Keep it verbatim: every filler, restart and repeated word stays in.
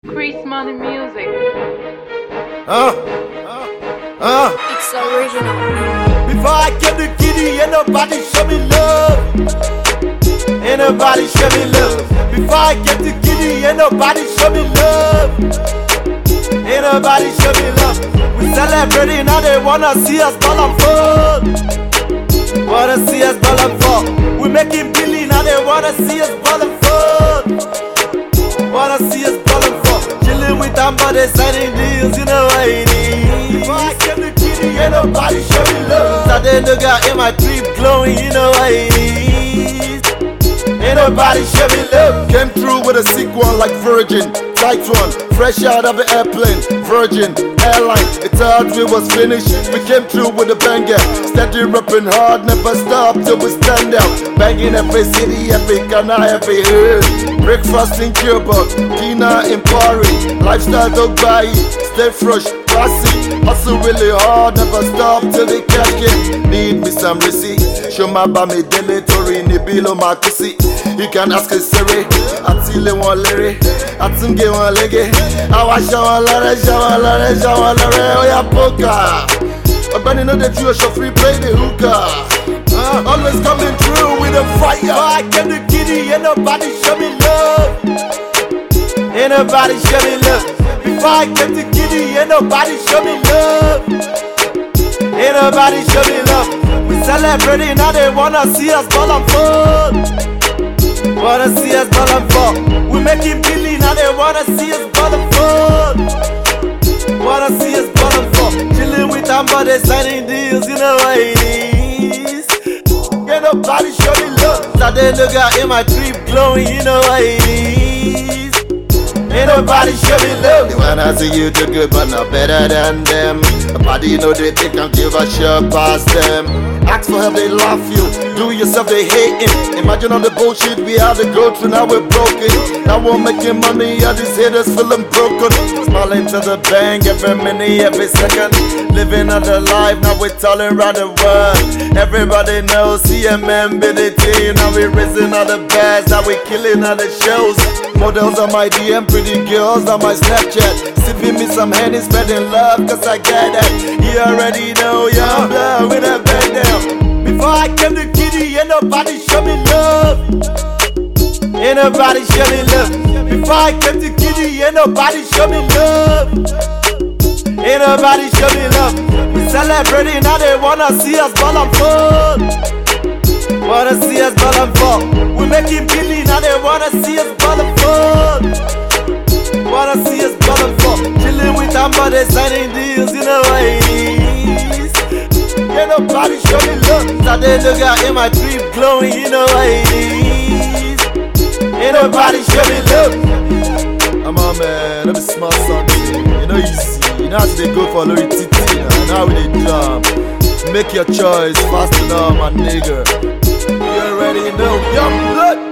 Chris Money Music. Uh, uh, uh. It's original. Before I get the kitty, ain't nobody show me love. Ain't nobody show me love. Before I get the kitty, ain't nobody show me love. Ain't nobody show me love. We celebrating now, they wanna see us ball and fall. Wanna see us ball and fall. We making billion now, they wanna see us ball and fall. Wanna see us ball and fall. Chilling with them, but they signing deals, you know what it is. Before I get the kitty, ain't nobody show me love. Saturday look out in my trip glowing, you know what it is. Ain't nobody show me love. Came through with a sick one like Virgin, tight one, fresh out of the airplane. Virgin Airline, it thought we was finished. We came through with a banger, steady rapping hard, never stop till we stand out. Banging every city, every corner, every hood. Breakfast in Cuba, dinner in Paris. Lifestyle Dubai, stay fresh, classy. Hustle really hard, never stop till they cash it. Need me some receipt. Show my bami dele tori ni bilo makusi. You can ask a Siri, Atile one lere, Atunge one lege. Awasha one lere, shawa lere, shawa lere, oya poka. Ogbeni know that you are free, play the hookah. Uh, always coming through with a fire. Before I get the kitty, ain't nobody show me love. Ain't nobody show me love. Before I get the kitty, ain't nobody show me love. Ain't nobody show me love. We celebrating now, they wanna see us ball and fall. Wanna see us ball and fall. We making billion now, they wanna see us ball and fall. Wanna see us ball and fall. Chilling with them, but they signing deals, you know what it is. Ain't nobody show me love. Saturday look out in my trip glowing, you know what it is. Ain't nobody show me love. They wanna see you do good, but not better than them. Nobody you know they think I'm give a shit past them. Ask for help, they laugh you. Do yourself, they hating. Imagine all the bullshit we had to go through, now we're broken. Now we're making money, all these haters feeling broken. Smiling to the bank every minute, every second. Living another life, now we're telling around the world. Everybody knows C M M be the team. Now we're raising all the bags, now we're killing all the shows. Models on my D M, pretty girls on my Snapchat. Sipping me some Henny, spreading love, cause I get that. You already know, young blood with a bang down. Before I came to kitty, ain't nobody show me love. Ain't nobody show me love. Before I came to kitty, ain't nobody show me love. Ain't nobody show me love. We celebrating now, they wanna see us ball and fall. Wanna see us ball and fall. We making billion now, they wanna see us ball and fall. Wanna see us ball and fall. Chilling with them, but they signing deals, you know what it is. Ain't nobody show me love. Saturday look out in my trip glowing, you know what it is. Ain't nobody show me love. I'm on man, let me smell something. You know you see, you know how they go for Lori Titi, and now we they jump. Make your choice fast enough, my nigga. You already know, young blood.